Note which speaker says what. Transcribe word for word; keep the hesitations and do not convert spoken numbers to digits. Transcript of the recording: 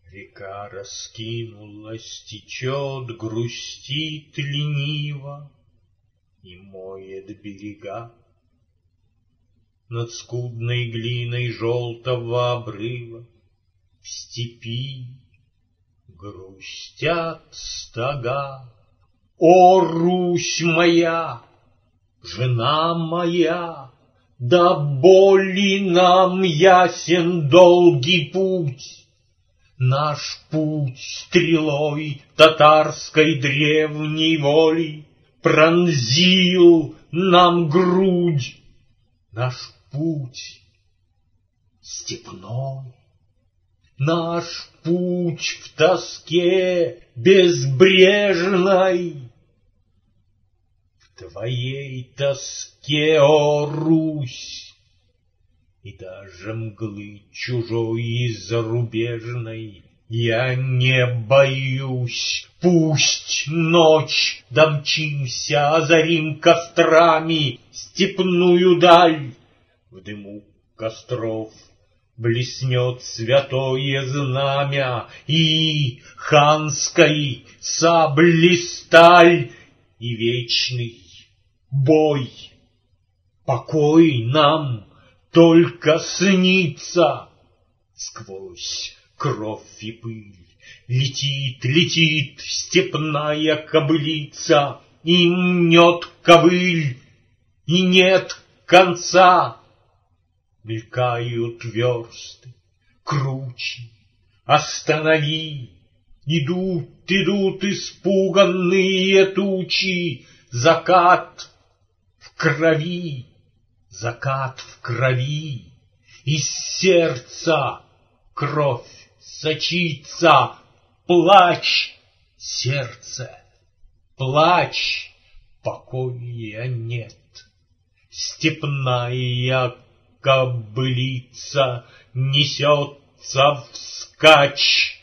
Speaker 1: Река раскинулась, течет, грустит лениво и моет берега. Над скудной глиной желтого обрыва в степи грустят стога. О, Русь моя, жена моя, до боли нам ясен долгий путь. Наш путь стрелой татарской древней воли пронзил нам грудь. Наш путь степной, наш путь в тоске безбрежной. В твоей тоске, о Русь, и даже мглы чужой и зарубежной я не боюсь. Пусть ночь домчимся, озарим кострами степную даль. В дыму костров блеснет святое знамя и ханской сабли сталь, и вечный бой. Покой нам только снится. Сквозь кровь и пыль летит, летит степная кобылица, и мнет ковыль, и нет конца. Мелькают версты, кручи, останови. Идут, идут испуганные тучи. Закат в крови, закат в крови. Из сердца кровь сочится. Плачь, сердце, плачь, покоя нет. Степная кобылица несется вскачь.